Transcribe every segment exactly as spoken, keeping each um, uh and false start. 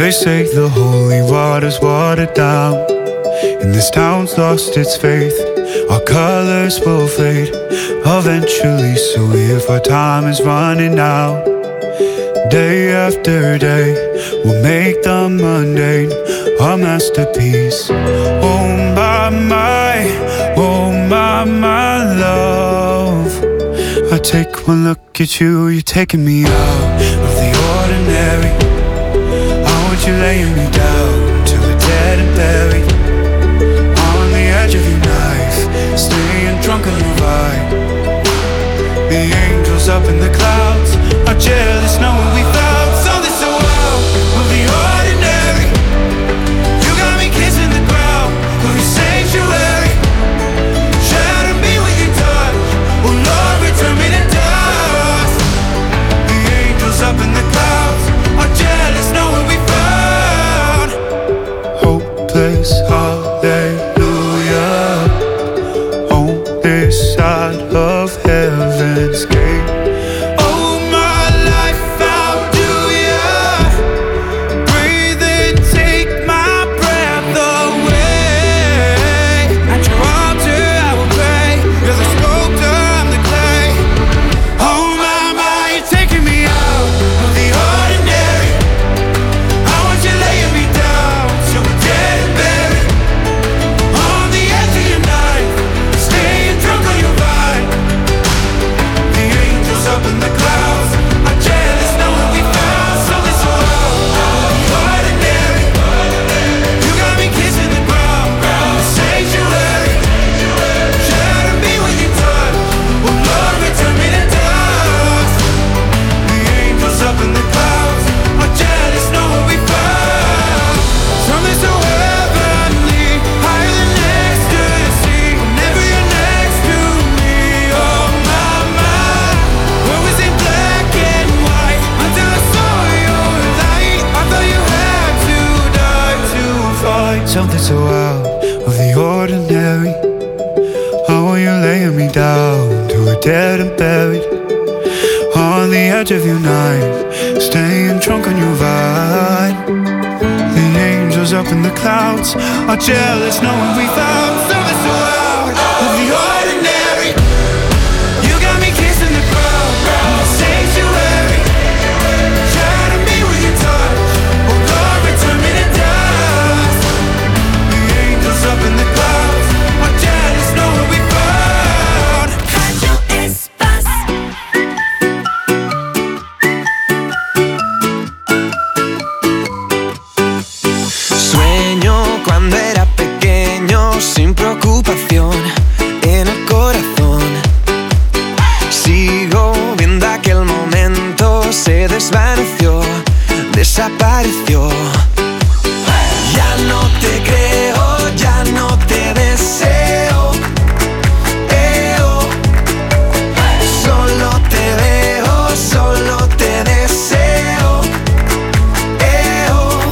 They say the holy water's watered down, and this town's lost its faith. Our colors will fade eventually, so if our time is running out, day after day, we'll make the mundane our masterpiece. Oh my, my, oh my, my love, I take one look at you, you're taking me out of the ordinary. I want you laying me down till we're dead and buried, on the edge of your knife, staying drunk on your ride. The angels up in the clouds are jealous knowing we found something so out of the ordinary. You got me kissing the ground of your sanctuary. Shatter me with your touch, oh Lord, return me to dust. The angels up in the clouds are jealous knowing we found hopeless hallelujah on this side of heaven's gate. Oh my life, how do ya breathe and take my breath away? At your altar I will pray, you're the sculptor, I'm the clay. Oh my, my, you're taking me out of the ordinary. I want you laying me down till we're dead and buried, on the edge of your knife, staying drunk on your vine. The angels up in the clouds are jealous knowing we found something so out of the ordinary. You got me kissing the ground, the sanctuary. Shatter me with your touch, oh Lord, return me to dust. The angels up in the clouds are jealous knowing we found something so heavenly, higher than ecstasy. Whenever you're next to me, oh my, my, world was in black and white until I saw your light. I thought you had to die to find something so out of the ordinary. I want you laying me down till we're dead and buried, on the edge of your knife, staying drunk on your vine. The angels up in the clouds are jealous knowing we found something so out of the ordinary. You got me kissing the ground, the sanctuary. Shatter me with your touch, oh Lord, return me to dust. The angels up in the clouds are jealous knowing we found Radio Espace. Sueño cuando era pequeño, sin preocupación en el corazón. Sigo viendo aquel momento, se desvaneció, desapareció. Ya no te creo, ya no te deseo. Eh, oh. Solo te veo, solo te deseo. Eh, oh.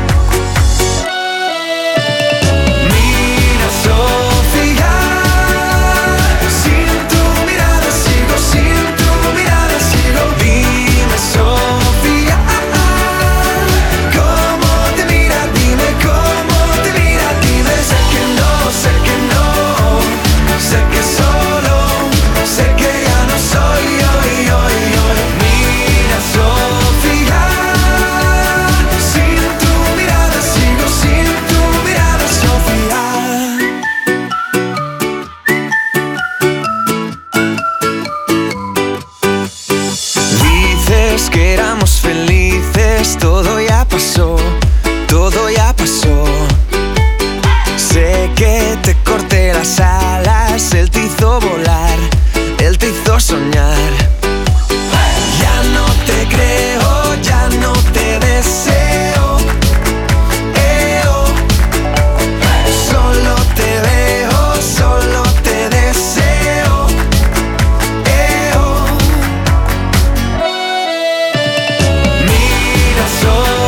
Mira, Sofía, sin tu mirada sigo, sin tu mirada sigo. Dime, Sofía, cómo te mira, dime cómo te mira, dime. Sé que no, sé que no, sé que solo, sé que ya no soy yo, yo, yo. Mira, Sofía, sin tu mirada sigo, sin tu mirada, Sofía. Dices que éramos felices, todo ya pasó, todo ya pasó. Sé que te corté las alas, él te hizo volar, él te hizo soñar. Ya no te creo, ya no te deseo. Eh, oh. Solo te veo, solo te deseo. Eh, oh. Mira, solo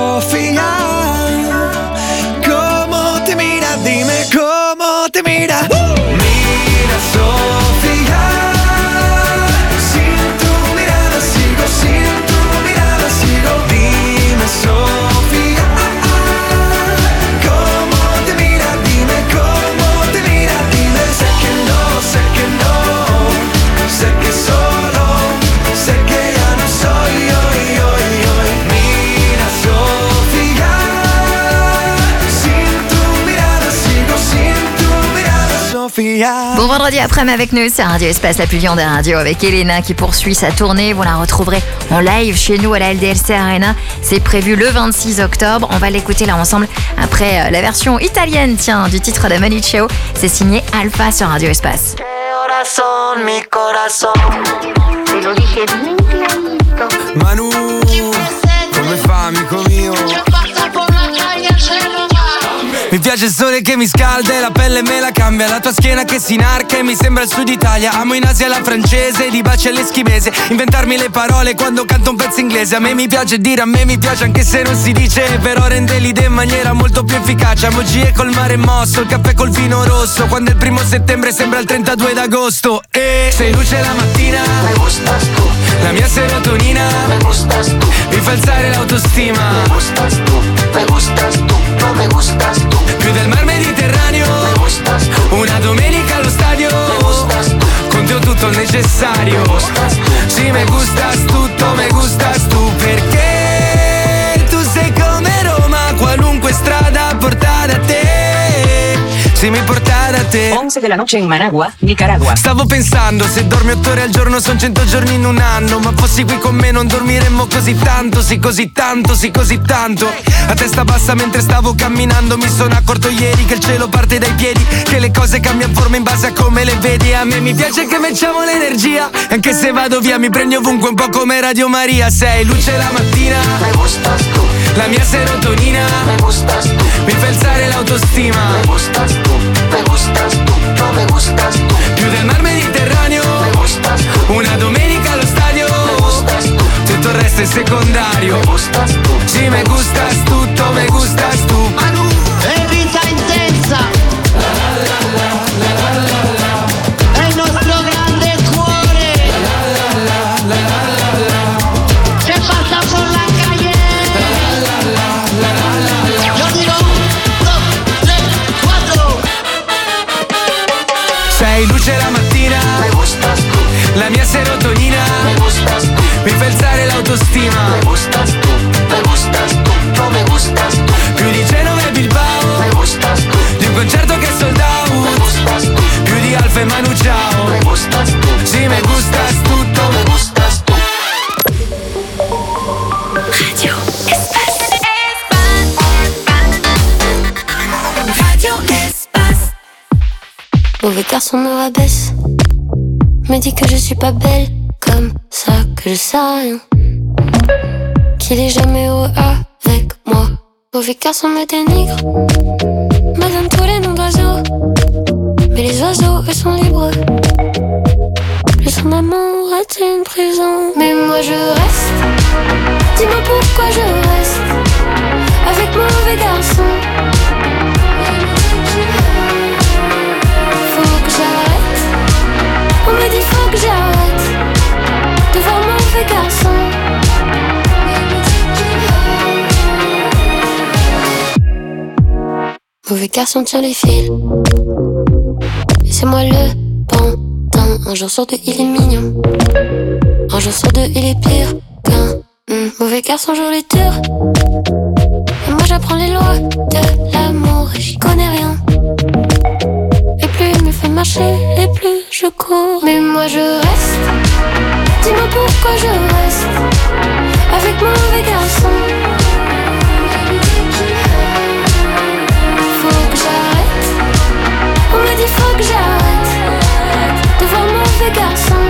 Sofía. ¿Cómo te mira? Dime cómo te mira. Mira, Sofía. Sin tu mirada sigo, sin tu mirada sigo. Dime, Sofía. ¿Cómo te mira? Dime cómo te mira. Dime, sé que no, sé que no. Sé que solo, sé que ya no soy hoy, hoy, hoy. Mira, Sofía. Sin tu mirada sigo, sin tu mirada, Sofía. Bon vendredi après-midi avec nous, c'est Radio Espace, la plus viande des radios, avec Elena qui poursuit sa tournée. Vous la retrouverez en live chez nous à la L D L C Arena. C'est prévu le vingt-six octobre. On va l'écouter là ensemble après la version italienne, tiens, du titre de Manu Chao. C'est signé Alpha sur Radio Espace. Corazón, mi corazón. Te lo dije bien clarito. Manu, come fa, amico mio? Mi piace il sole che mi scalda e la pelle me la cambia. La tua schiena che si inarca e mi sembra il sud Italia. Amo in Asia la francese, di baci all'eschimese. Inventarmi le parole quando canto un pezzo inglese. A me mi piace dire, a me mi piace anche se non si dice. Però rende l'idea in maniera molto più efficace. Emoji col mare mosso, il caffè col vino rosso. Quando è il primo settembre sembra il trentadue d'agosto. E sei luce la mattina, Me gustas tú, la mia serotonina me gustas tú, mi fa alzare l'autostima. me gustas tú, me gustas tú, no me gustas tú, Più del mar Mediterraneo, me gustas tú, una domenica allo stadio. me gustas tú, Con te ho tutto il necessario. me gustas tú, Sì, me gustas tutto, me gustas tu. Perché tu sei come Roma, qualunque strada porta da te. Sì, mi porta da te. once de la noche en Managua, Nicaragua. Stavo pensando, se dormi otto ore al giorno son cento giorni in un anno. Ma fossi qui con me non dormiremmo così tanto. Sì, così tanto, sì, così tanto. A testa bassa mentre stavo camminando mi sono accorto ieri che il cielo parte dai piedi, che le cose cambiano forma in base a come le vedi. A me mi piace che mettiamo l'energia, anche se vado via mi prendi ovunque un po' come Radio Maria. Sei luce la mattina, me gustas tú, la mia serotonina me gustas tú, mi fa alzare l'autostima. me gustas tú, me gustas tú, no me gustas tú, Più del mar Mediterraneo, me gustas tú, una domenica allo stadio. me gustas tú, Tutto il resto è secondario. me gustas tú, Sì, me gustas tutto, me gustas tu. E vita intensa è il nostro grande cuore che passa por la calle. Yo digo dos, tres, cuatro. Sei luce la mattina, me gustas tú, la mia serotonina me gustas tú, mi fa alzare l'autostima. me gustas tú, me gustas tú, no me gustas tú, Più di Genova e Bilbao, me gustas tú, di un concerto che è sold me out. gustas tú, Più di Alfa e Manu Chao. me gustas tú, Sì, me gustas tutto, me gustas tú. Radio Espace. Radio Espace. Mauvais garçon me rabaisse, me dit que je suis pas belle, comme ça que je sais rien, qu'il est jamais heureux avec moi. Mauvais garçon me dénigre, me donne tous les noms d'oiseaux, mais les oiseaux eux sont libres. Le son d'amour est une prison, mais moi je reste. Dis-moi pourquoi je reste avec mauvais garçon. Faut que j'arrête. On me dit faut que j'arrête de voir mauvais garçon. Mauvais garçon tire les fils, et c'est moi le pantin. Un jour sur deux il est mignon, un jour sur deux il est pire qu'un mm. Mauvais garçon joue les tours, et moi j'apprends les lois de l'amour et j'y connais rien. Et plus il me fait marcher, et plus je cours. Mais moi je reste. Dis-moi pourquoi je reste avec mauvais garçon. Faut que j'arrête. On me dit faut que j'arrête de voir mauvais garçon.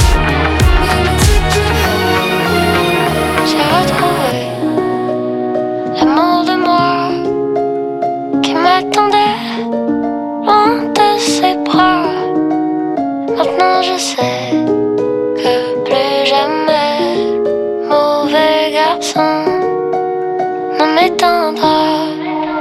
J'ai retrouvé l'amour de moi qui m'attendait loin de ses bras. Maintenant je sais que plus jamais mauvais garçon. Non, l'éteindra.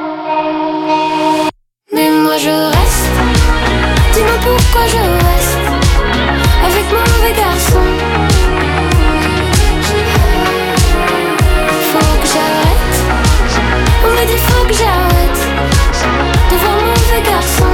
Mais moi je reste. Dis-moi pourquoi je reste avec mon mauvais garçon. Faut que j'arrête. On me dit faut que j'arrête de voir mon mauvais garçon.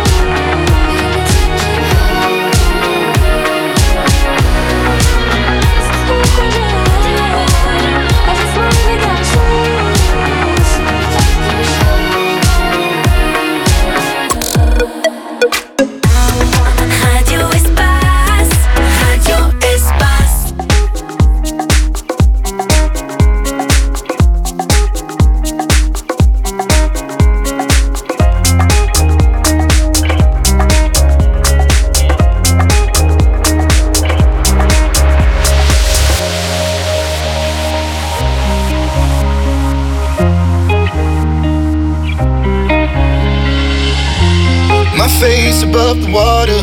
Face above the water,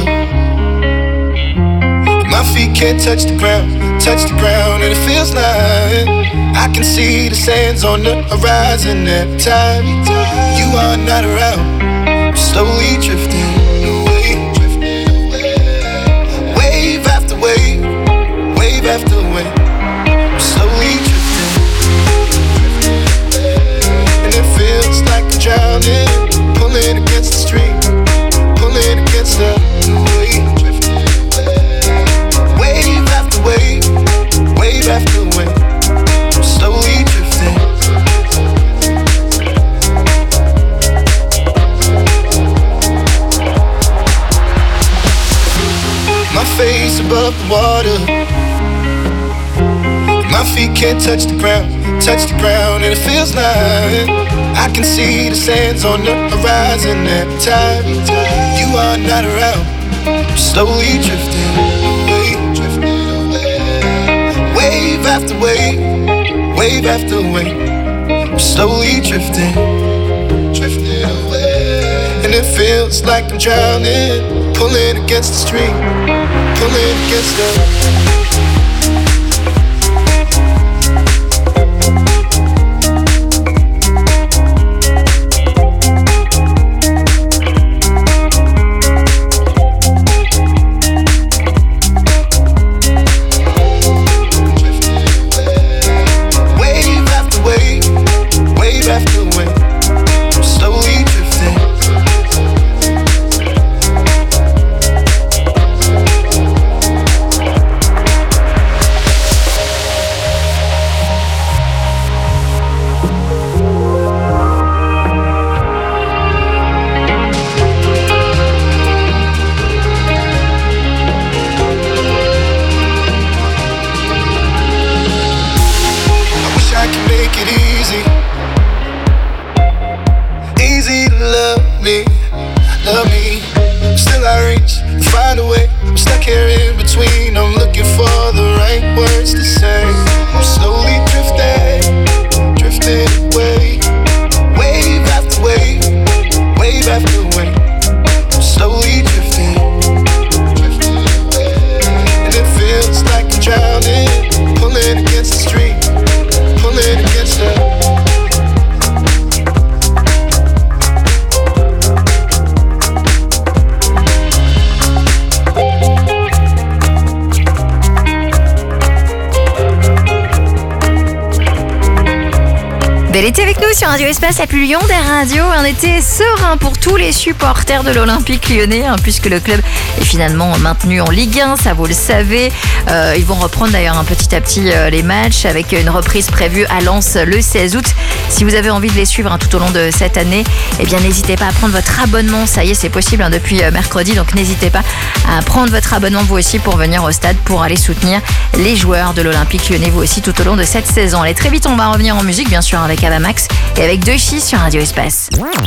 my feet can't touch the ground, touch the ground, and it feels like I can see the sands on the horizon every time you are not around. Slowly drifting away, wave after wave, wave after wave, slowly drifting, and it feels like I'm drowning, pulling against the stream. Against the wave, wave after wave, wave after wave, slowly drifting. My face above the water, my feet can't touch the ground, touch the ground, and it feels like I can see the sands on the horizon every time you are not around. I'm slowly drifting away, drifting away, wave after wave, wave after wave. I'm slowly drifting, drifting away, and it feels like I'm drowning, pulling against the stream, pulling against the. Bel été avec nous sur Radio Espace, la plus Lyon des radios. Un été serein pour tous les supporters de l'Olympique lyonnais, hein, puisque le club est finalement maintenu en Ligue un, ça vous le savez. Euh, ils vont reprendre d'ailleurs un petit à petit euh, les matchs avec une reprise prévue à Lens le seize août. Si vous avez envie de les suivre hein, tout au long de cette année, eh bien n'hésitez pas à prendre votre abonnement. Ça y est, c'est possible hein, depuis euh, mercredi, donc n'hésitez pas à prendre votre abonnement vous aussi pour venir au stade, pour aller soutenir les joueurs de l'Olympique lyonnais vous aussi tout au long de cette saison. Allez, très vite on va revenir en musique bien sûr avec Avamax et avec Doechii sur Radio Espace.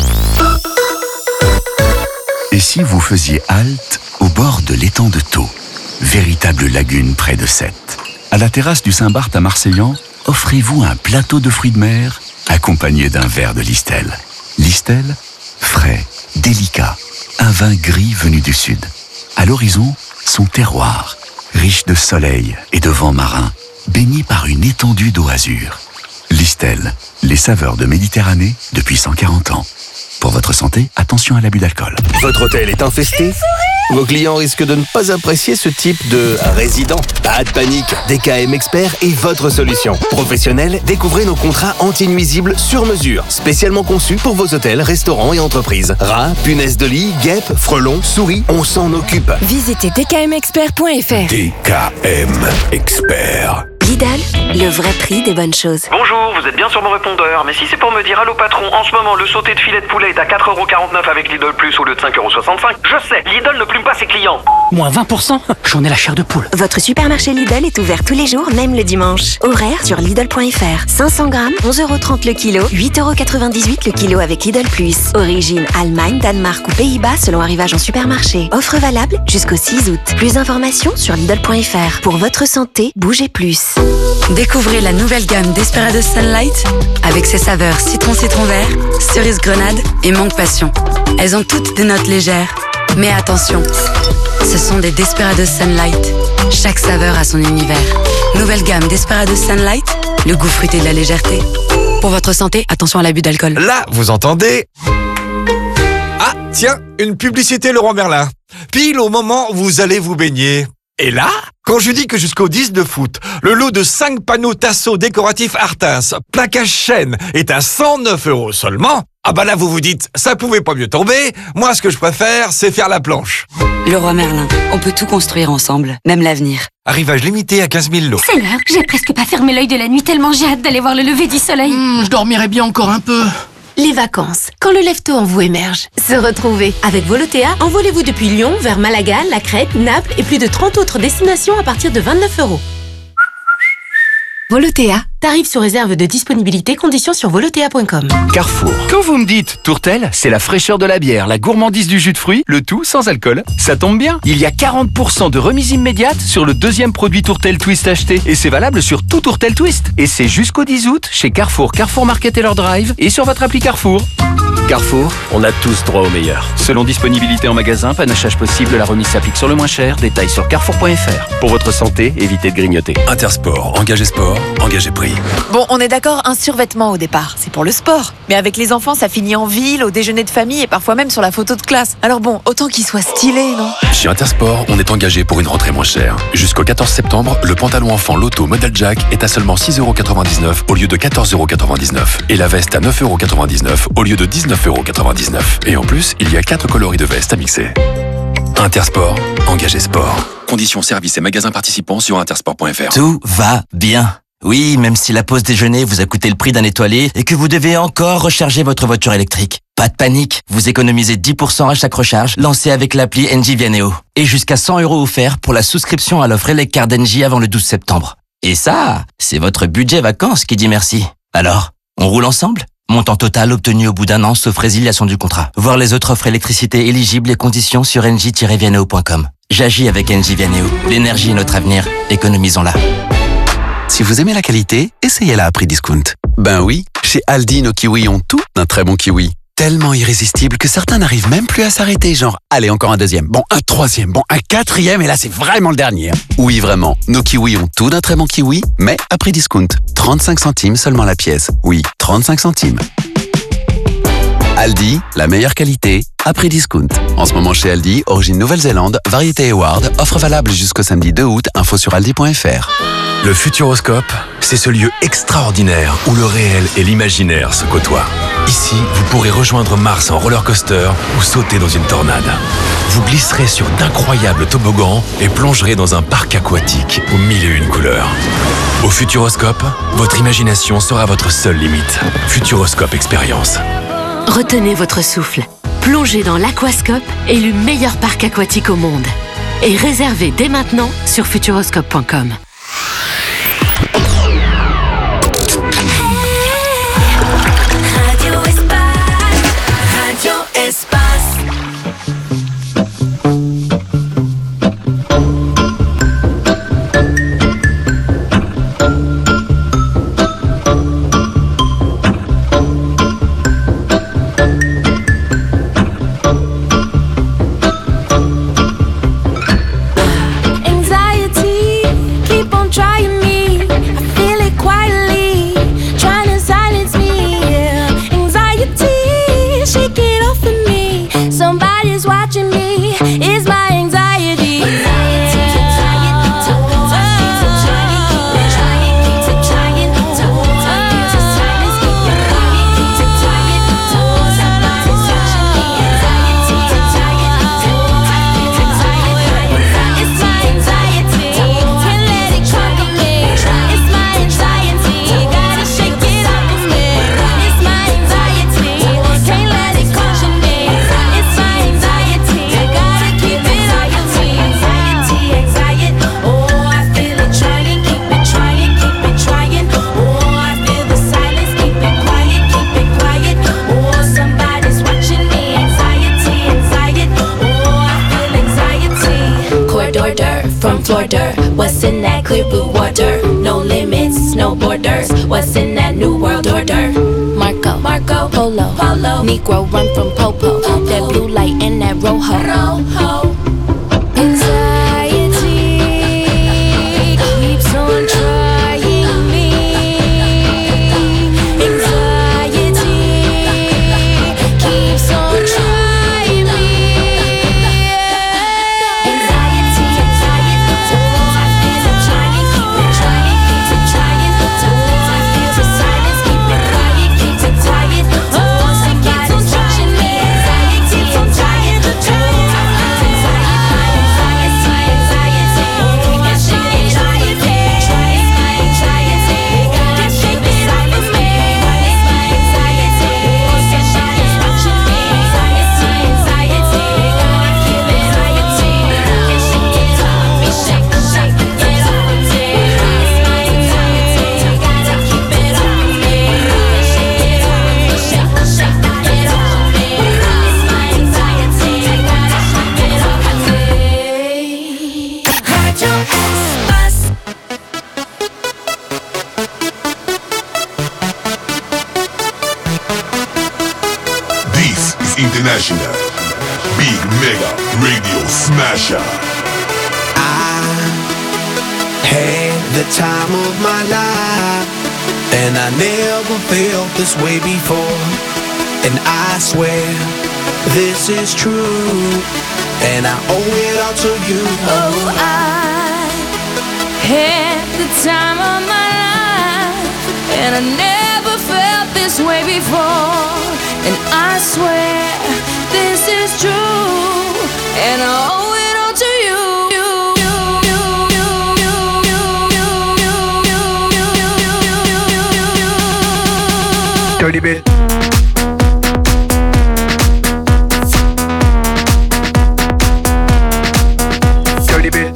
Et si vous faisiez halte au bord de l'étang de Thau, véritable lagune près de Sète, à la terrasse du Saint-Barth à Marseillan, offrez-vous un plateau de fruits de mer accompagné d'un verre de Listel. Listel, frais, délicat, un vin gris venu du sud. À l'horizon, son terroir, riche de soleil et de vent marin, baigné par une étendue d'eau azur. Listel, les saveurs de Méditerranée depuis cent quarante ans. Pour votre santé, attention à l'abus d'alcool. Votre hôtel est infesté ? Vos clients risquent de ne pas apprécier ce type de résident. Pas de panique, D K M Expert est votre solution. Professionnel, découvrez nos contrats anti-nuisibles sur mesure, spécialement conçus pour vos hôtels, restaurants et entreprises. Rats, punaises de lit, guêpes, frelons, souris, on s'en occupe. Visitez d k m expert point f r. D K M Expert. Lidl, le vrai prix des bonnes choses. Bonjour, vous êtes bien sur mon répondeur, mais si c'est pour me dire allô patron, en ce moment le sauté de filet de poulet est à quatre euros quarante-neuf avec Lidl Plus au lieu de cinq euros soixante-cinq, je sais, Lidl ne plume pas ses clients. Moins vingt pour cent, j'en ai la chair de poule. Votre supermarché Lidl est ouvert tous les jours, même le dimanche. Horaire sur Lidl point f r. cinq cents grammes, onze euros trente le kilo, huit euros quatre-vingt-dix-huit le kilo avec Lidl Plus. Origine Allemagne, Danemark ou Pays-Bas selon arrivage en supermarché. Offre valable jusqu'au six août. Plus d'informations sur Lidl point f r. Pour votre santé, bougez plus. Découvrez la nouvelle gamme Desperados Sunlight avec ses saveurs citron-citron vert, cerise grenade et mangue passion. Elles ont toutes des notes légères. Mais attention, ce sont des Desperados Sunlight. Chaque saveur a son univers. Nouvelle gamme Desperados Sunlight, le goût fruité de la légèreté. Pour votre santé, attention à l'abus d'alcool. Là, vous entendez ? Ah, tiens, une publicité Leroy Merlin. Pile au moment où vous allez vous baigner. Et là, quand je dis que jusqu'au dix de foot, le lot de cinq panneaux Tasso décoratifs Artins, plaquage chêne, est à cent neuf euros seulement, ah bah là vous vous dites, ça pouvait pas mieux tomber, moi ce que je préfère, c'est faire la planche. Leroy Merlin, on peut tout construire ensemble, même l'avenir. Arrivage limité à quinze mille lots. C'est l'heure, j'ai presque pas fermé l'œil de la nuit tellement j'ai hâte d'aller voir le lever du soleil. Mmh, je dormirais bien encore un peu. Les vacances, quand le lève-tôt en vous émerge. Se retrouver. Avec Volotea, envolez-vous depuis Lyon vers Malaga, la Crète, Naples et plus de trente autres destinations à partir de vingt-neuf euros. Volotea, tarif sous réserve de disponibilité, conditions sur volotea point com. Carrefour. Quand vous me dites Tourtel, c'est la fraîcheur de la bière, la gourmandise du jus de fruits, le tout sans alcool. Ça tombe bien, il y a quarante pour cent de remise immédiate sur le deuxième produit Tourtel Twist acheté. Et c'est valable sur tout Tourtel Twist. Et c'est jusqu'au dix août chez Carrefour, Carrefour Market et leur drive et sur votre appli Carrefour. Carrefour, on a tous droit au meilleur. Selon disponibilité en magasin, panachage possible, la remise s'applique sur le moins cher. Détails sur carrefour point f r. Pour votre santé, évitez de grignoter. Intersport, engagez sport, engagez prix. Bon, on est d'accord, un survêtement au départ, c'est pour le sport. Mais avec les enfants, ça finit en ville, au déjeuner de famille et parfois même sur la photo de classe. Alors bon, autant qu'il soit stylé, non ? Chez Intersport, on est engagé pour une rentrée moins chère. Jusqu'au quatorze septembre, le pantalon enfant Lotto Model Jack est à seulement six euros quatre-vingt-dix-neuf au lieu de quatorze euros quatre-vingt-dix-neuf. Et la veste à neuf euros quatre-vingt-dix-neuf au lieu de dix-neuf euros quatre-vingt-dix-neuf. Et en plus, il y a quatre coloris de veste à mixer. Intersport, engagez sport. Conditions services et magasins participants sur intersport point f r. Tout va bien. Oui, même si la pause déjeuner vous a coûté le prix d'un étoilé et que vous devez encore recharger votre voiture électrique. Pas de panique, vous économisez dix pour cent à chaque recharge lancée avec l'appli Engie Vianeo. Et jusqu'à cent euros offerts pour la souscription à l'offre Eleccar d'Engie avant le douze septembre. Et ça, c'est votre budget vacances qui dit merci. Alors, on roule ensemble ? Montant total obtenu au bout d'un an sauf résiliation du contrat. Voir les autres offres électricité éligibles et conditions sur engie tiret vianeo point com. J'agis avec Engie Vianeo. L'énergie est notre avenir. Économisons-la. Si vous aimez la qualité, essayez-la à prix discount. Ben oui, chez Aldi, nos kiwis ont tout d'un très bon kiwi. Tellement irrésistible que certains n'arrivent même plus à s'arrêter, genre, allez, encore un deuxième, bon, un troisième, bon, un quatrième, et là, c'est vraiment le dernier. Oui, vraiment, nos kiwis ont tout d'un très bon kiwi, mais à prix discount. trente-cinq centimes seulement la pièce. Oui, trente-cinq centimes. Aldi, la meilleure qualité, à prix discount. En ce moment chez Aldi, origine Nouvelle-Zélande, variété Eward, offre valable jusqu'au samedi deux août, info sur aldi point f r. Le Futuroscope, c'est ce lieu extraordinaire où le réel et l'imaginaire se côtoient. Ici, vous pourrez rejoindre Mars en roller coaster ou sauter dans une tornade. Vous glisserez sur d'incroyables toboggans et plongerez dans un parc aquatique aux mille et une couleurs. Au Futuroscope, votre imagination sera votre seule limite. Futuroscope Expérience. Retenez votre souffle. Plongez dans l'Aquascope, élu meilleur parc aquatique au monde. Et réservez dès maintenant sur futuroscope point com. Radio Espace, Radio Espace. Anxiety in that clear blue water? No limits, no borders. What's in that new world order? Marco, Marco, Polo, Polo, Negro run from Popo. Popo. That blue light and that rojo. Rojo. Anxiety keeps on trying me. Anxiety keeps on trying me. Anxiety, anxiety, so I feel I'm trying, keep it trying, keep it trying. So I feel the silence, keep it quiet, keep it quiet. Oh, somebody's watching me. Anxiety, anxiety, so I feel International Big Mega Radio Smasher. I had the time of my life, and I never felt this way before. And I swear this is true, and I owe it all to you. Oh, I had the time of my life, and I never felt this way before. And I swear this is true, and I owe it all to you. Dirty bit. Dirty bit.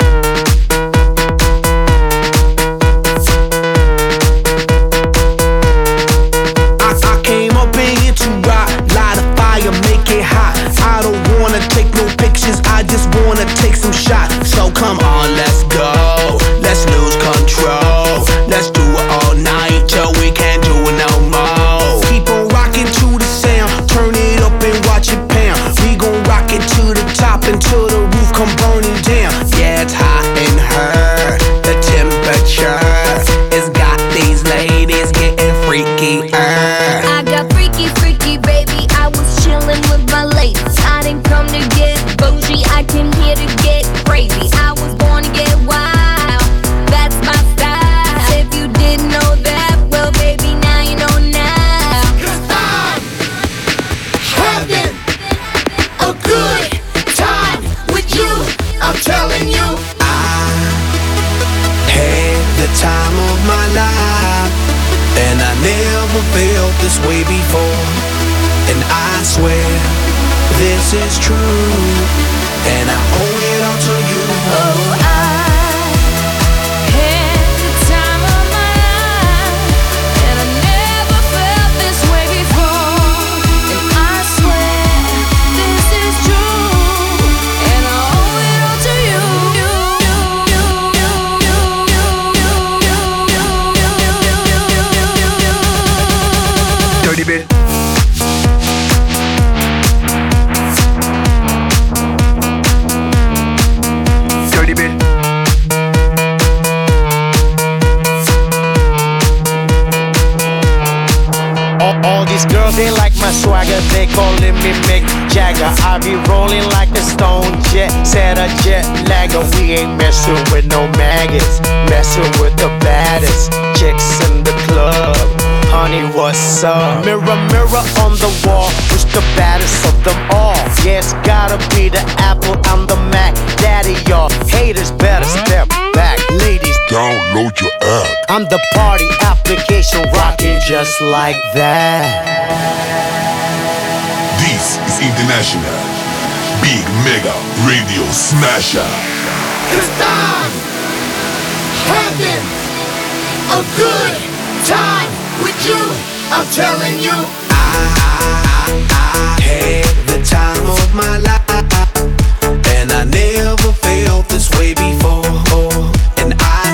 I just wanna take some shots. So come on, let's go. Let's lose control. Let's do it all night till we can't do it no more. Keep on rocking to the sound. Turn it up and watch it pound. We gon' rock it to the top until the roof come burning down. Yeah, it's hot in her. The temperature has got these ladies getting freaky. I got freaky, freaky, baby. I was chillin' with my ladies. I didn't come to get bougie, I came here to get crazy. I was born to get wild, that's my style. If you didn't know that, well baby, now you know now. Cause I'm having a good time with you, I'm telling you. I had the time of my life, and I never felt this way before. And I swear this is true, and I owe it all to you. Oh, I had the time of my life, and I never felt this way before. And I swear this is true, and I owe it all to you. Dirty bit. Girls, they like my swagger, they calling me Mick Jagger. I be rolling like a stone jet, set a jet lagger. We ain't messing with no maggots, messing with the baddest chicks in the club. Honey, what's up? Mirror, mirror on the wall, who's the baddest of them all? Yeah, it's gotta be the Apple, I'm the Mac. Daddy, y'all haters better step back. Ladies, download your app. I'm the party application, rocking just like that. This is International Big Mega Radio Smasher. Cause I'm having a good time with you, I'm telling you. I, I, I had the time of my life, and I never felt this way before. And I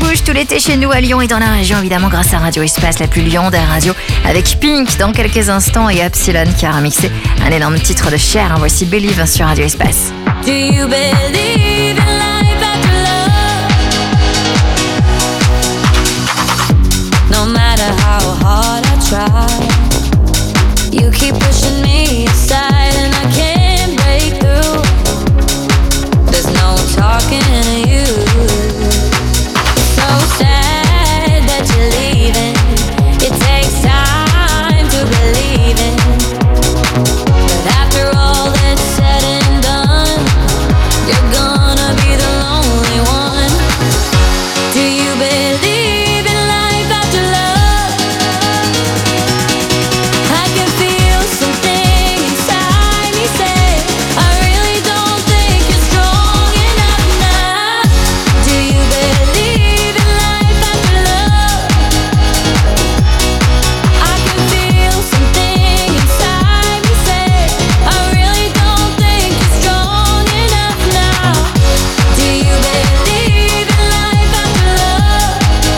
bouge tout l'été chez nous à Lyon et dans la région, évidemment, grâce à Radio Espace, la plus Lyon des radios, avec Pink dans quelques instants et Epsilon qui a remixé un énorme titre de Cher. Voici Believe sur Radio Espace. Do you believe in life after love? No matter how hard I try, you keep pushing me aside and I can't break through. There's no talking to you. So sad that you're leaving. It takes time to believe in. But after all that's said and done, you're gonna be the lonely one. Do you believe in life after love? I can feel something inside me say, I really don't think you're strong enough now. Do you believe in life after love? I can feel something inside me say, I really don't think you're strong enough now. Do you believe in life after love?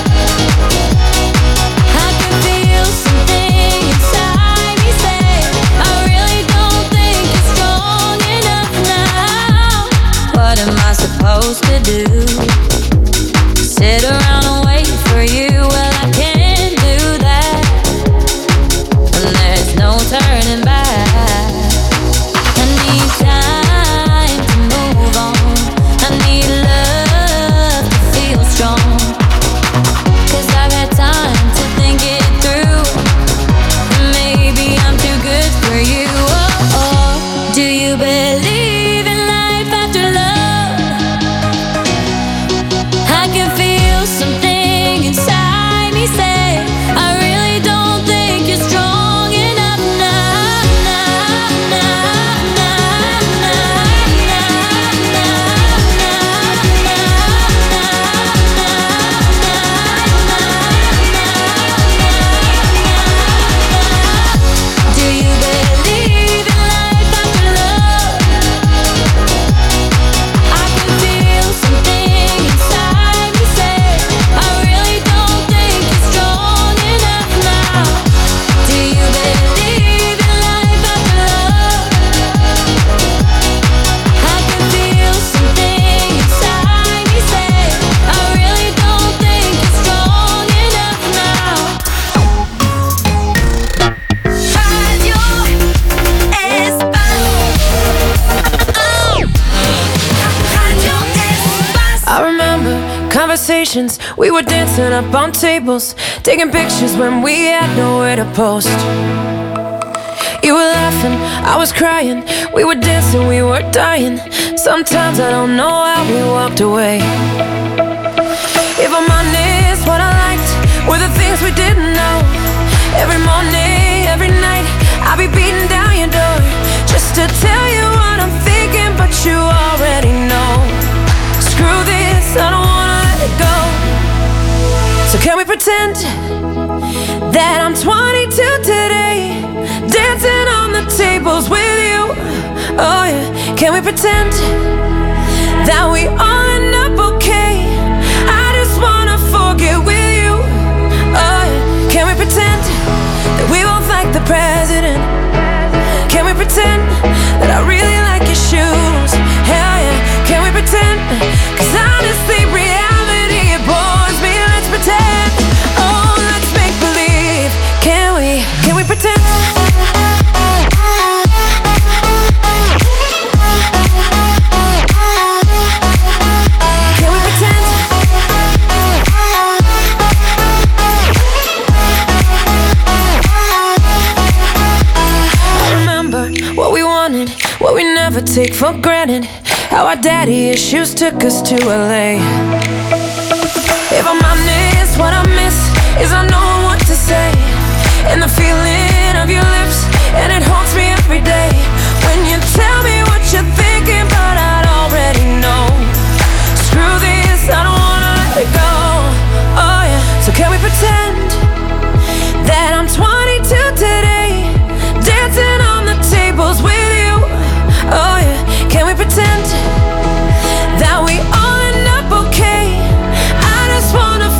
I can feel something inside me say, I really don't think you're strong enough now. What am I supposed to do? Sit around and wait for you? Well, I can't do that. And there's no turning back. I need time to move on. I need love to feel strong. Cause I've had time to think it through. And maybe I'm too good for you. Oh, oh. Do you believe in life after love? I can feel something inside me say, I really don't think you're strong enough now, now, now, now, Do you believe in life after love? I can feel something inside me say, I really don't think you're strong enough now. Do you believe in life after love? I can feel something inside me say, I really don't think you're strong enough now. Radio I remember conversations, we were dancing up on tables, taking pictures when we had nowhere to post. You were laughing, I was crying, we were dancing, we were dying. Sometimes I don't know how we walked away. If I'm honest, what I liked were the things we didn't know. Every morning, every night, I'll be beating down your door just to tell you what I'm thinking, but you already know. Screw this, I don't wanna let it go. So can we pretend that I'm twenty-two today, dancing on the tables with you? Oh yeah, can we pretend that we all end up okay? I just wanna forget with you. Oh yeah, can we pretend that we both like the president? Can we pretend that I really like your shoes? Hell yeah, can we pretend? Cause honestly, reality, it bores me. Let's pretend. Oh, let's make believe. Can we, can we pretend? Can we pretend? I remember what we wanted, what we never take for granted. How our daddy issues took us to L A. If I'm honest, what I miss is I know what to say, and the feeling of your lips, and it haunts me every day. When you tell me what you're thinking, but I'd already know. Screw this, I don't wanna let it go. Oh yeah, so can we pretend that I'm twenty-two today, dancing on the tables with you? Oh yeah, can we pretend that we all end up okay? I just wanna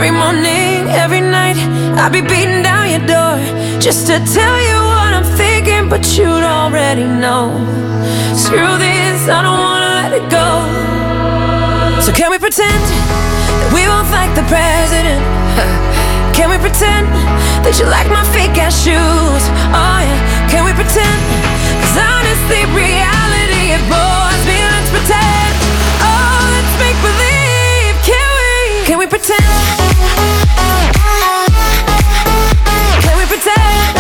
Every morning, every night, I'll be beating down your door just to tell you what I'm thinking, but you'd already know. Screw this, I don't wanna let it go. So can we pretend that we both like the president? Can we pretend that you like my fake ass shoes? Oh yeah, can we pretend? Cause honestly, reality, it bores me. Let's pretend, oh, let's make believe. Can we, can we pretend? Can we pretend?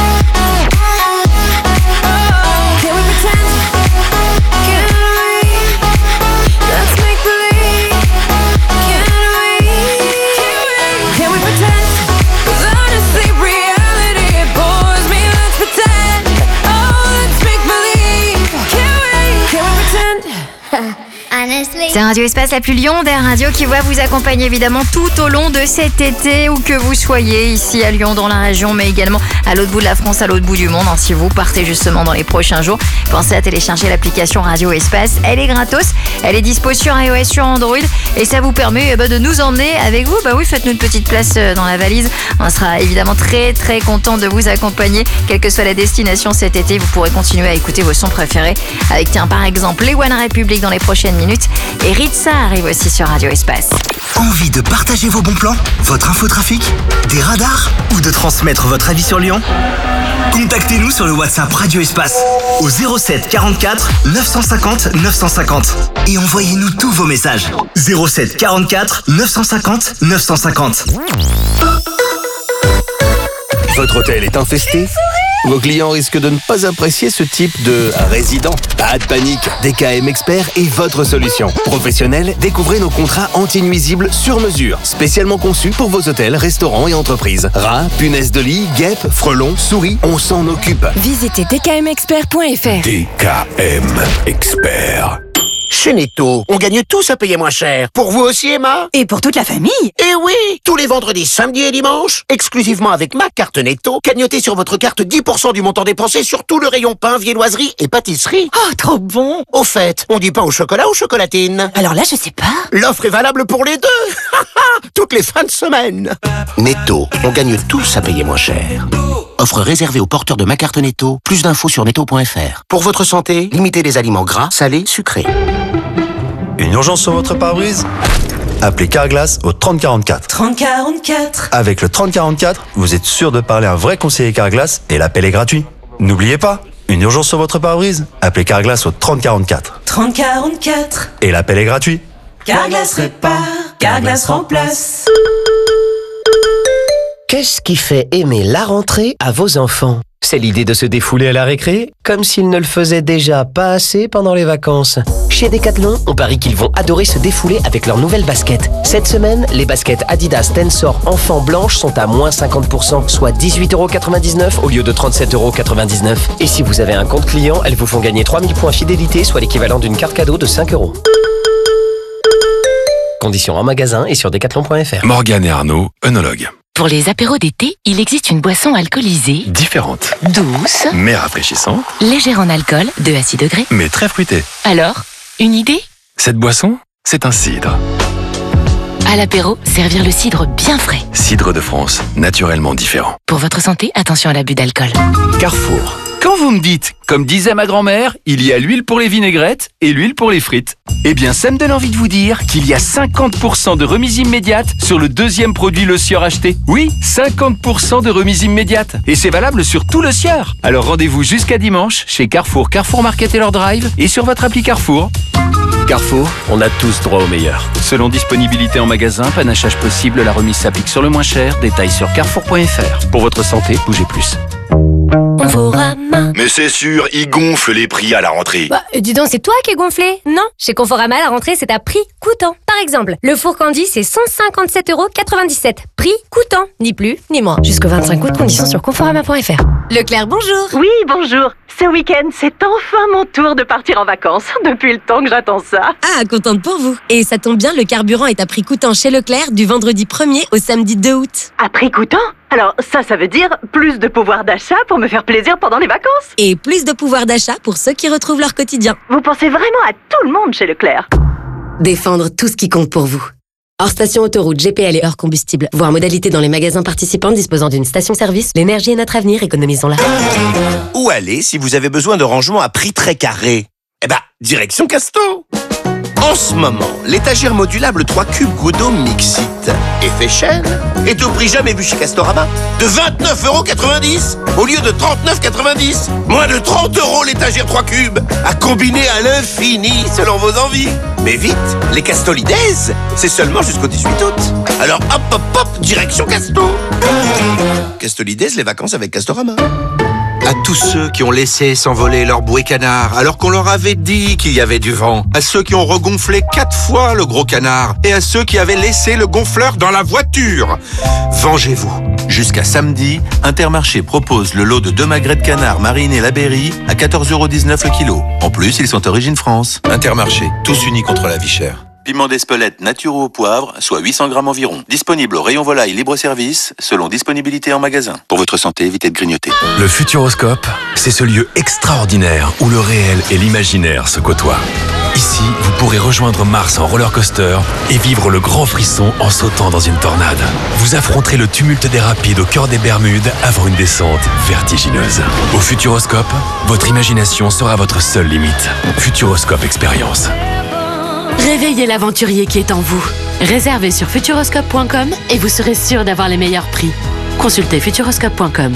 Oh, can we pretend? Can we? Let's make believe. Can we? Can we? Can we pretend? Cause honestly, reality, it bores me. Let's pretend. Oh, let's make believe. Can we? Can we pretend? C'est Radio Espace, la plus Lyon des radios qui va vous accompagner évidemment tout au long de cet été, où que vous soyez, ici à Lyon, dans la région, mais également à l'autre bout de la France, à l'autre bout du monde. Si vous partez justement dans les prochains jours, pensez à télécharger l'application Radio Espace. Elle est gratos, elle est dispo sur iOS, sur Android, et ça vous permet eh ben, de nous emmener avec vous. Bah oui, faites-nous une petite place dans la valise. On sera évidemment très très content de vous accompagner, quelle que soit la destination cet été. Vous pourrez continuer à écouter vos sons préférés avec, tiens, par exemple, les One Republic dans les prochaines minutes. Et Ritza arrive aussi sur Radio Espace. Envie de partager vos bons plans, votre infotrafic, des radars ou de transmettre votre avis sur Lyon? Contactez-nous sur le WhatsApp Radio Espace au zéro sept quarante-quatre neuf cent cinquante neuf cent cinquante et envoyez-nous tous vos messages. zéro sept quarante-quatre neuf cent cinquante neuf cent cinquante. Votre hôtel est infesté? Vos clients risquent de ne pas apprécier ce type de résident. Pas de panique, D K M Expert est votre solution. Professionnel, découvrez nos contrats anti-nuisibles sur mesure, spécialement conçus pour vos hôtels, restaurants et entreprises. Rats, punaises de lit, guêpes, frelons, souris, on s'en occupe. Visitez d k m expert point f r. D K M Expert. Chez Netto, on gagne tous à payer moins cher. Pour vous aussi, Emma? Et pour toute la famille? Eh oui! Tous les vendredis, samedis et dimanches, exclusivement avec ma carte Netto, gagnotez sur votre carte dix pour cent du montant dépensé sur tout le rayon pain, viennoiserie et pâtisserie. Oh, trop bon! Au fait, on dit pain au chocolat ou chocolatine? Alors là, je sais pas. L'offre est valable pour les deux! Toutes les fins de semaine. Netto, on gagne tous à payer moins cher. Offre réservée aux porteurs de ma carte Netto. Plus d'infos sur netto point f r. Pour votre santé, limitez les aliments gras, salés, sucrés. Une urgence sur votre pare-brise? Appelez Carglass au trente quarante-quatre. trente quarante-quatre. Avec le trente quarante-quatre, vous êtes sûr de parler à un vrai conseiller Carglass et l'appel est gratuit. N'oubliez pas, une urgence sur votre pare-brise? Appelez Carglass au trente quarante-quatre. trente quarante-quatre. Et l'appel est gratuit. Carglass répare, Carglass remplace. Qu'est-ce qui fait aimer la rentrée à vos enfants? C'est l'idée de se défouler à la récré, comme s'ils ne le faisaient déjà pas assez pendant les vacances. Chez Decathlon, on parie qu'ils vont adorer se défouler avec leurs nouvelles baskets. Cette semaine, les baskets Adidas Tensor enfants blanches sont à moins cinquante pour cent, soit dix-huit euros quatre-vingt-dix-neuf au lieu de trente-sept euros quatre-vingt-dix-neuf. Et si vous avez un compte client, elles vous font gagner trois mille points fidélité, soit l'équivalent d'une carte cadeau de cinq euros. Conditions en magasin et sur decathlon point f r. Morgane et Arnaud, œnologues. Pour les apéros d'été, il existe une boisson alcoolisée, Différente, douce, mais rafraîchissante, légère en alcool, deux à six degrés. mais très fruitée. Alors, une idée? Cette boisson, c'est un cidre. À l'apéro, servir le cidre bien frais. Cidre de France, naturellement différent. Pour votre santé, attention à l'abus d'alcool. Carrefour. Quand vous me dites, comme disait ma grand-mère, il y a l'huile pour les vinaigrettes et l'huile pour les frites. Eh bien, ça me donne envie de vous dire qu'il y a cinquante pour cent de remise immédiate sur le deuxième produit Le Sieur acheté. Oui, cinquante pour cent de remise immédiate. Et c'est valable sur tout Le Sieur. Alors rendez-vous jusqu'à dimanche chez Carrefour, Carrefour Market et leur drive et sur votre appli Carrefour. Carrefour, on a tous droit au meilleur. Selon disponibilité en magasin, panachage possible, la remise s'applique sur le moins cher. Détails sur carrefour point f r. Pour votre santé, bougez plus. Conforama. Mais c'est sûr, ils gonflent les prix à la rentrée. Bah, dis donc, c'est toi qui es gonflé? Non, chez Conforama, la rentrée, c'est à prix coûtant. Par exemple, le four Candy, c'est cent cinquante-sept euros quatre-vingt-dix-sept. Prix coûtant, ni plus, ni moins. Jusqu'au vingt-cinq août, conditions sur conforama point f r. Leclerc, bonjour. Oui, bonjour. Ce week-end, c'est enfin mon tour de partir en vacances. Depuis le temps que j'attends ça. Ah, contente pour vous. Et ça tombe bien, le carburant est à prix coûtant chez Leclerc du vendredi premier au samedi deux août. À prix coûtant? Alors ça, ça veut dire plus de pouvoir d'achat pour me faire plaisir pendant les vacances. Et plus de pouvoir d'achat pour ceux qui retrouvent leur quotidien. Vous pensez vraiment à tout le monde chez Leclerc. Défendre tout ce qui compte pour vous. Hors station autoroute, G P L et hors combustible. Voir modalité dans les magasins participants disposant d'une station-service. L'énergie est notre avenir, économisons-la. Où aller si vous avez besoin de rangement à prix très carré? Eh ben, direction Casto. En ce moment, l'étagère modulable trois cubes Godot Mixit effet chaîne est au prix jamais vu chez Castorama de vingt-neuf euros quatre-vingt-dix au lieu de trente-neuf euros quatre-vingt-dix. Moins de trente euros l'étagère trois cubes à combiner à l'infini selon vos envies. Mais vite, les Castolides, c'est seulement jusqu'au dix-huit août. Alors hop hop hop, direction Casto. Castolides, les vacances avec Castorama. À tous ceux qui ont laissé s'envoler leur bouée canard alors qu'on leur avait dit qu'il y avait du vent. À ceux qui ont regonflé quatre fois le gros canard. Et à ceux qui avaient laissé le gonfleur dans la voiture. Vengez-vous. Jusqu'à samedi, Intermarché propose le lot de deux magrets de canard marinés La Berry à quatorze euros dix-neuf le kilo. En plus, ils sont origine France. Intermarché, tous unis contre la vie chère. Piment d'Espelette nature au poivre, soit huit cents grammes environ. Disponible au rayon volaille libre-service, selon disponibilité en magasin. Pour votre santé, évitez de grignoter. Le Futuroscope, c'est ce lieu extraordinaire où le réel et l'imaginaire se côtoient. Ici, vous pourrez rejoindre Mars en roller coaster et vivre le grand frisson en sautant dans une tornade. Vous affronterez le tumulte des rapides au cœur des Bermudes avant une descente vertigineuse. Au Futuroscope, votre imagination sera votre seule limite. Futuroscope Expérience. Réveillez l'aventurier qui est en vous. Réservez sur futuroscope point com et vous serez sûr d'avoir les meilleurs prix. Consultez futuroscope point com.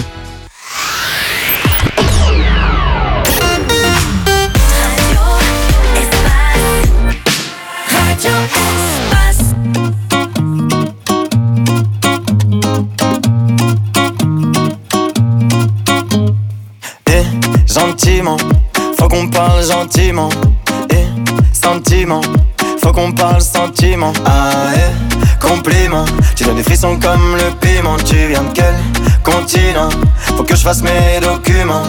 Eh, gentiment, faut qu'on parle gentiment. Eh, sentiment, faut qu'on parle sentiment. Ah, eh, compliment, tu donnes des frissons comme le piment. Tu viens de quel continent? Faut que je fasse mes documents.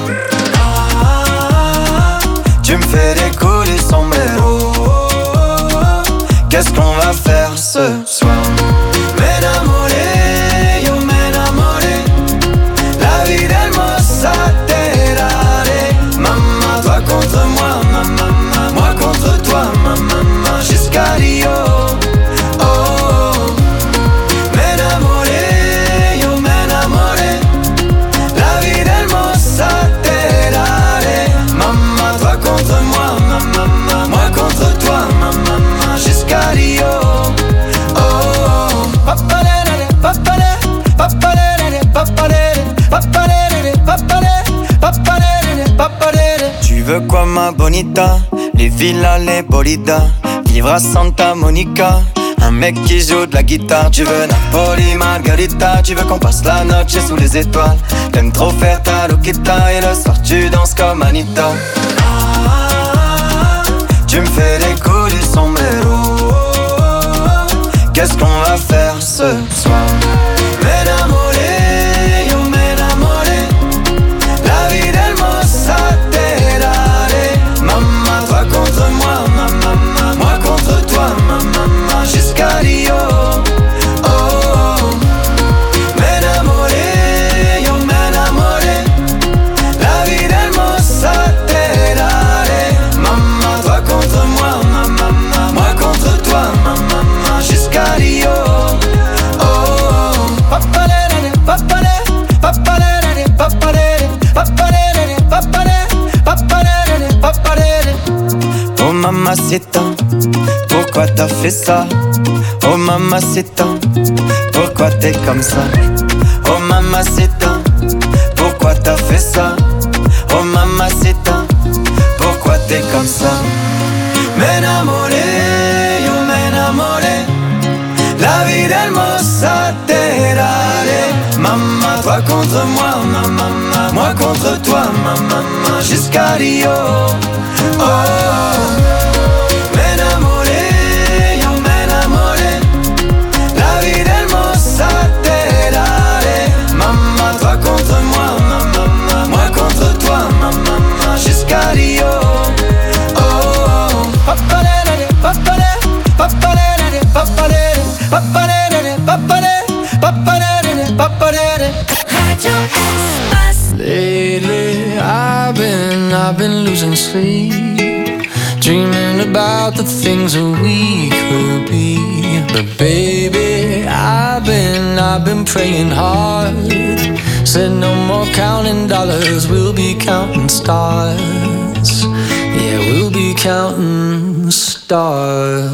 Ah, tu me fais des coups du sombrero. Qu'est-ce qu'on va faire ce soir? M'enamoré, yo m'enamoré. La vie d'Hermosa terare. Maman, toi contre moi, maman, moi contre toi, maman, jusqu'à Rio. Oh, oh. M'enamoré, yo m'enamoré. La vie d'Hermosa terare. Maman, toi contre moi, maman, moi contre toi, maman, jusqu'à Rio. Oh, oh. Papalere, papalere, papalere, papalere, papalere, papalere, papalere, papalere. Tu veux quoi ma bonita? Les villas, les bolidas, vivre à Santa Monica. Un mec qui joue de la guitare. Tu veux Napoli, Margarita. Tu veux qu'on passe la noche sous les étoiles. T'aimes trop faire ta loquita. Et le soir tu danses comme Anita. Ah, tu me fais des coups du sombrero. Qu'est-ce qu'on va faire ce soir? M'enamoré, yo m'enamoré. La vie d'Hermosa terare. Maman, toi contre moi, maman, moi contre toi, maman, jusqu'à Rio. Oh, oh. M'enamoré, yo m'enamoré. La vie d'Hermosa terare. Maman, toi contre moi, maman, moi contre toi, maman, jusqu'à Rio. Oh, oh. Papalere, papalere, papalere, papalere, papalere, papalere, papalere, papalere. Oh mamacita, pourquoi t'as fait ça? Oh mamacita, pourquoi t'es comme ça? Oh mamacita, pourquoi t'as fait ça? Oh mamacita, pourquoi t'es comme ça? M'enamoré, yo m'enamoré. La vie d'Hermosa terare. Maman, toi contre moi, maman, moi contre toi, maman, jusqu'à Rio. Oh, oh. M'enamoré, yo m'enamoré. La vie d'Hermosa terare. Maman, toi contre moi, maman, moi contre toi, maman, jusqu'à Rio. Oh, oh. Papalere, papalere, papalere, papalere, papalere, papalere, papalere, papalere. Lately, I've been, I've been losing sleep, dreaming about the things that we could be. But baby, I've been, I've been praying hard. Said no more counting dollars, we'll be counting stars. Yeah, we'll be counting stars.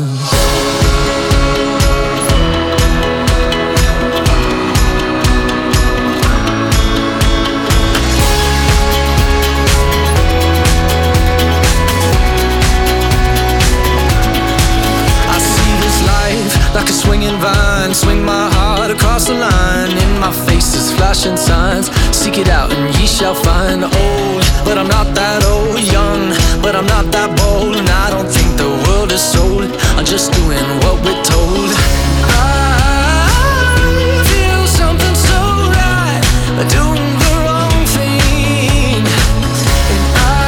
Like a swinging vine, swing my heart across the line. In my face is flashing signs. Seek it out and ye shall find. Old, but I'm not that old. Young, but I'm not that bold. And I don't think the world is sold. I'm just doing what we're told. I feel something so right, doing the wrong thing. And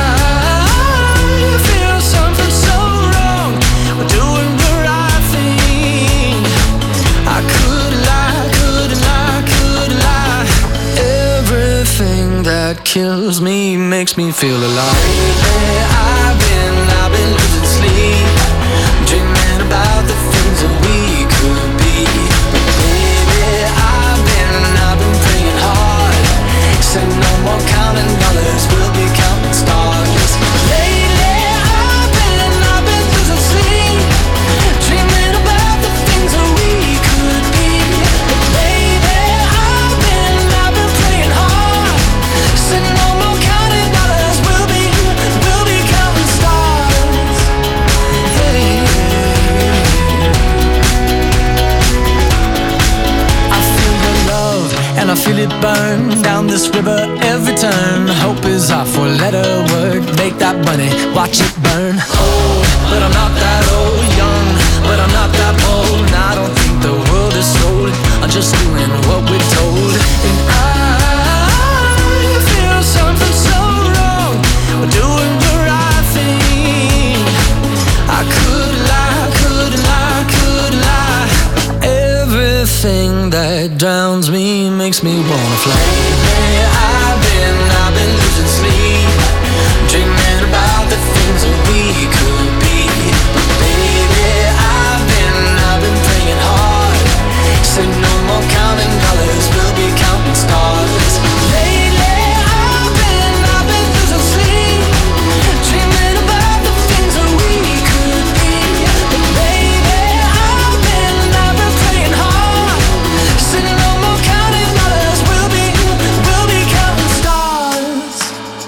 I feel something so wrong, doing the right thing. I could lie, could lie, could lie. Everything that kills me makes me feel alive. Lately I've been, I've been losing sleep, dreaming about the things that we could be. Baby, I've been, I've been praying hard. Said no more counting dollars, we'll be counting stars. Lately I've been, I've been losing sleep, dreaming about the things that we could be. Baby, I've been, I've been praying hard. Said no more counting dollars, we'll be, we'll be counting stars. Hey. I feel your love and I feel it burn down this river every turn. Hope is our four-letter word. Make that money, watch it burn. Old, but I'm not that old. Young, but I'm not that bold. And I don't think the world is sold. I'm just doing what we're told. And I feel something so wrong, we're doing the right thing. I could lie, could lie, could lie. Everything that drowns me makes me wanna fly. Lately I've been, I've been losing sleep, dreaming about the things that we could be. But baby, I've been, I've been praying hard. Said no more counting dollars, we'll be counting stars. Lately I've been, I've been losing sleep, dreaming about the things that we could be. But baby, I've been, I've been praying hard. Said no more counting dollars, we'll be, we'll be counting stars.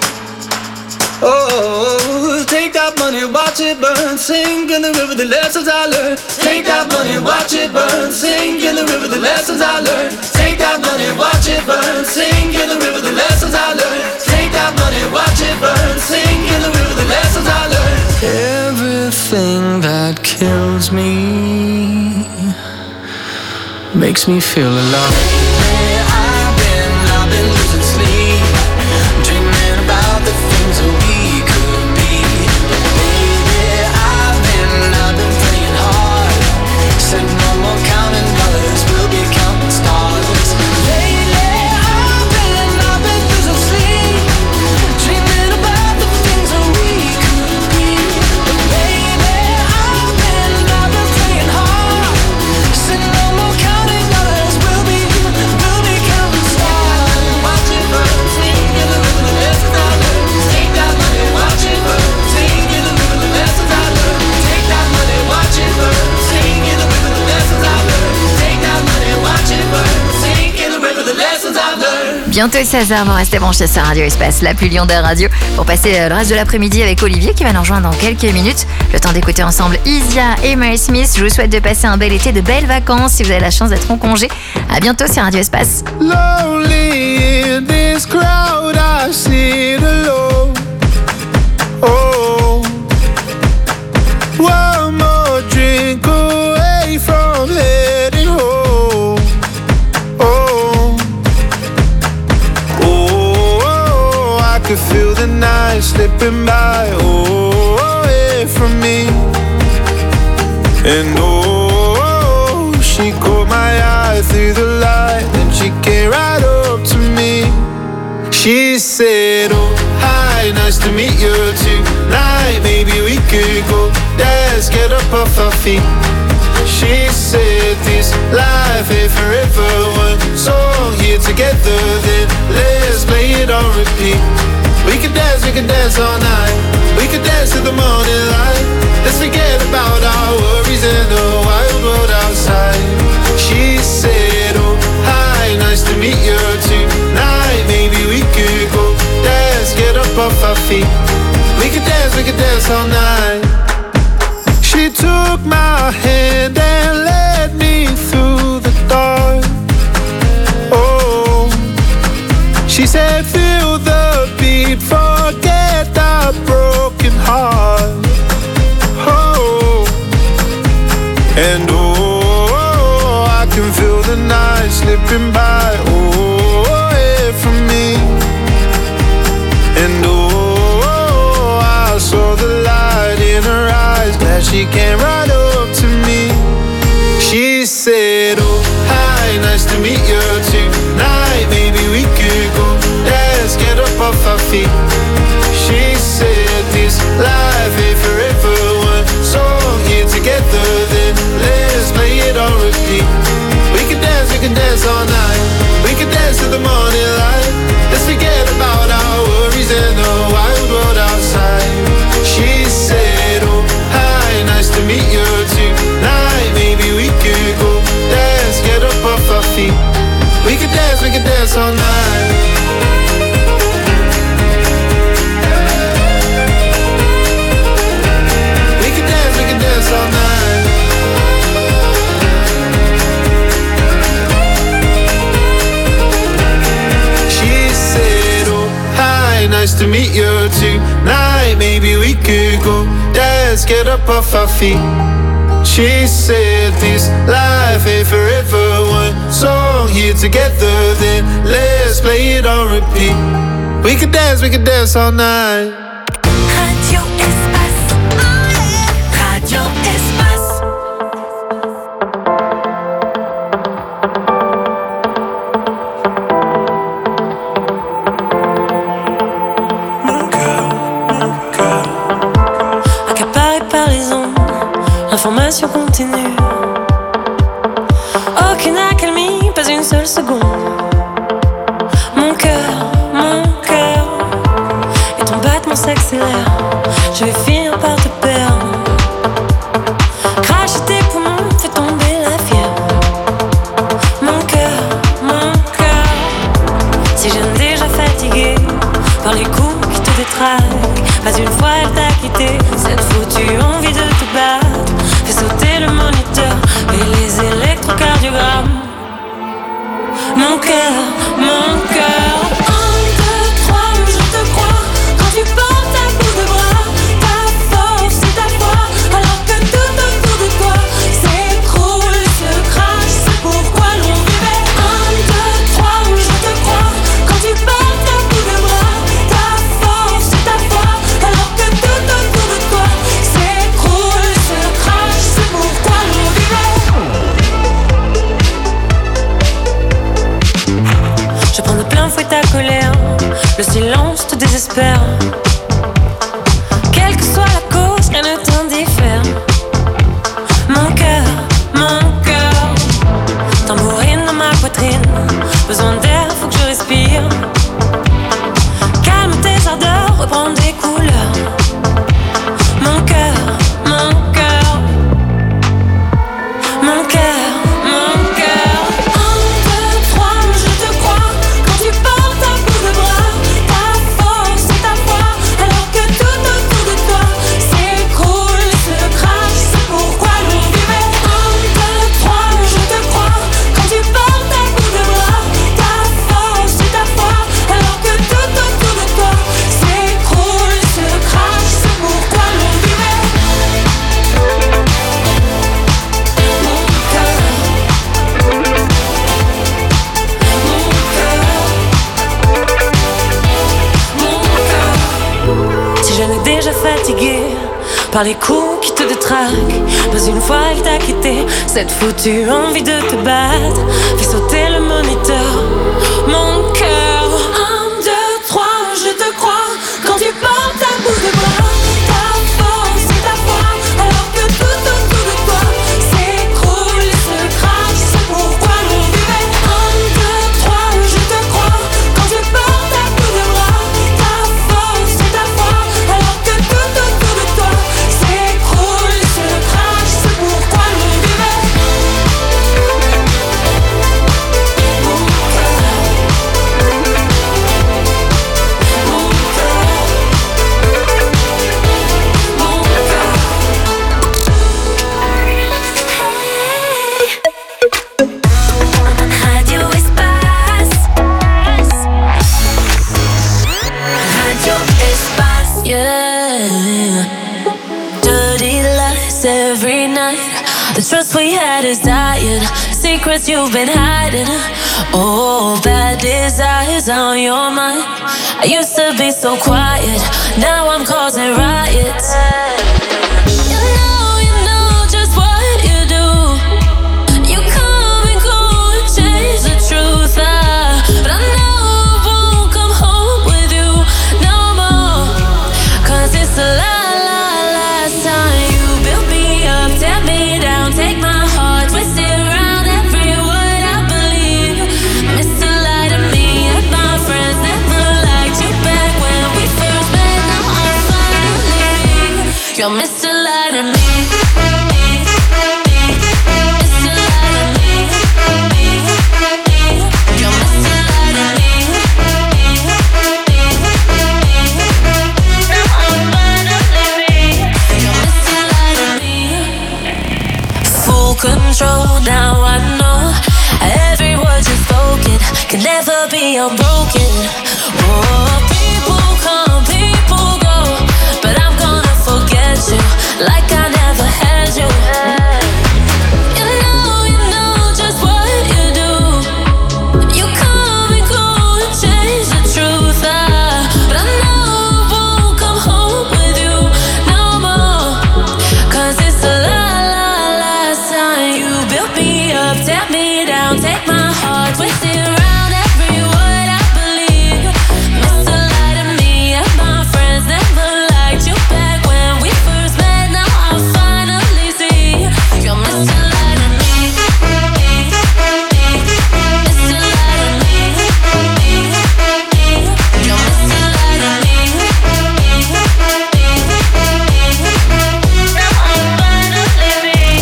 Oh, take that money, watch it burn, sink in the river, the lessons I learned. Take that money, watch it burn, sink in the river, the lessons I learned. Take that money, watch it burn, sink in the river, the lessons I learned. Take that money, watch it burn, sink in the river, the lessons I learned. Everything that kills me makes me feel alive. Lately I've been, I've been losing sleep, dreaming about the things that we could be. Baby, I've been, I've been praying hard. Said no more counting dollars, we'll be counting stars. Lately I've been, I've been losing sleep, dreaming about the things that we could be. Baby, I've been, I've been praying hard. Said no more counting dollars, we'll be, we'll be counting stars. Watch it burn, sing in the river, the lessons I learned. Take that money, watch it burn, sing in the river, the lessons I learned. Take that money, watch it burn, sing in the river, the lessons I learned. Take that money, watch it burn, sing in the river, the lessons I learned. Bientôt seize heures, vous restez branchés sur Radio Espace, la plus lyonnaise radio, pour passer le reste de l'après-midi avec Olivier qui va nous rejoindre dans quelques minutes. Le temps d'écouter ensemble Isia et Mary Smith. Je vous souhaite de passer un bel été, de belles vacances si vous avez la chance d'être en congé. À bientôt sur Radio Espace. Lonely in this crowd, I sit alone. Oh, one more drink away from heading home. Oh, oh, I could feel the night slipping by. Oh, away from me. And oh, she caught my eye through the light, then she came right up to me. She said, oh, hi, nice to meet you tonight. Maybe we could go dance, get up off our feet. She said this life ain't forever. One song here together, then let's play it on repeat. We could dance, we could dance all night. We could dance to the morning light. Let's forget about our worries and the wild world outside. She said, oh, hi, nice to meet you tonight. Maybe we could go dance, get up off our feet. We could dance, we could dance all night. She took my hand and led me through the dark. Oh, she said, feel the beat, forget that broken heart. Oh, and oh, I can feel the night slipping by. Oh, away from me. And oh, I saw the light in her eyes. Glad she came right up to me. She said, oh, hi, nice to meet you tonight. Maybe we could go dance, get up off our feet. She said, this life ain't forever. One song here together, then let's play it on repeat. We can dance, we can dance all night. We can dance to the morning light. Let's forget about our worries and the wild world outside. She said, oh, hi, nice to meet you tonight. Maybe we could go dance, get up off our feet. We could dance, we could dance all night. We could dance, we could dance all night. She said, oh, hi, nice to meet you tonight. Maybe we could go dance, get up off our feet. She said this life ain't forever. One song here together, then let's play it on repeat. We could dance, we could dance all night. Radio Espace. Radio Espace. Mon cœur, mon cœur, accaparé par les ondes, information continue. Aucune accalmie, pas une seule seconde. Mon cœur, mon cœur, et ton battement s'accélère. Je vais finir par te perdre. Cracher tes poumons, fait tomber la fièvre. Mon cœur, mon cœur, si j'aime déjà fatigué par les coups qui te détraquent. Pas une fois elle t'a quitté, cette foutue envie de te battre. Fais sauter le moniteur et les électrocardiogrammes. Mon cœur, mon cœur. Un, deux, trois, je te crois. Quand tu portes à bout de bras ta force et ta foi, alors que tout autour de toi s'écroule et se crache. C'est pourquoi l'on vivait. Un, deux, trois, je te crois. Quand tu portes à bout de bras ta force et ta foi, alors que tout autour de toi s'écroule et se crache. C'est pourquoi l'on vivait. Je prends de plein fouet ta colère, le silence te désespère. Quelle que soit la cause, rien ne t'indiffère. Mon cœur, mon cœur, tambourine dans ma poitrine. Besoin d'air, faut que je respire. Calme tes ardeurs, reprends des couleurs. Mon cœur, mon cœur, mon cœur, mon cœur. Un, deux, trois, je te crois. Quand tu portes à bout de bras ta force et ta foi, alors que tout autour de toi s'écroule et se crache. C'est pourquoi l'on vivait. Un, deux, trois, je te crois. Quand tu portes à bout de bras ta force et ta foi, alors que tout autour de toi s'écroule et se crache. C'est pourquoi l'on vivait. Mon cœur, mon cœur. Si je n'ai déjà fatigué par les coups qui te détraquent, pas une fois elle t'a quitté, cette foutue envie de te battre. Fais sauter le moniteur. Mon cœur. Un, deux, trois, je te crois. Quand tu portes à bout de bras ta force et ta foi, alors que tout autour de toi s'écroule. secrets you've been hiding. Oh, bad desires on your mind. I used to be so quiet, now I'm causing riots. You know, you know just what you do. You come and go and change the truth. I, but I know I won't come home with you no more. Cause it's the la la last time you built me up, tear me down, take my heart, twist it around every word I believe. Mister Lie to me and my friends never liked you back when we first met. Now I'm finally you're Mister Lie to me. Mister Lie to me. You're Mister Lie to me. Now I'm finally you're Mister Lie to me. Full control, now I know every word you spoken can never be unbroken. Oh, people come, people go, but I'm gonna forget you like I never had you. You know, you know just what you do. You come and go and change the truth. I, but I know I won't come home with you no more. Cause it's the la la last time you built me up, tear me down, take my heart, twist it around every word I believe. Mister Lie to me and my friends never liked you back when we first met. Now I finally see you're Mister Lie to me. Mister Lie to me. You're Mister Lie to me. Now I'm finally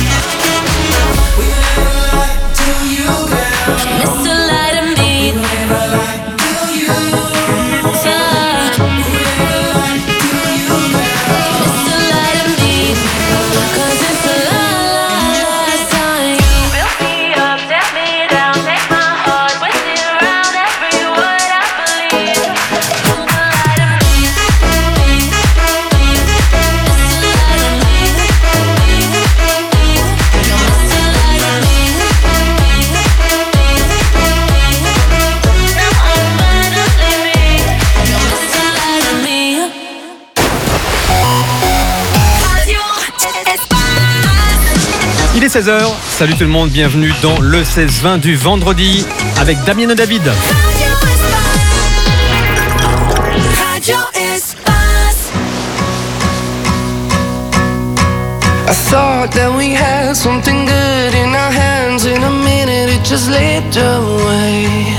Mister Lie to me. Mister Lie to me. Cause it's the la la last time you built me up, tear me down, take my heart, twist it around every word I believe. Mister Lie to me. Mister Lie to me. You're Mister Lie to me. Now I'm finally you're Mister Lie to me. Il est seize heures, salut tout le monde, bienvenue dans le seize vingt du vendredi avec Damien et David. Radio Espace. I thought that we had something good in our hands. In a minute it just slipped away.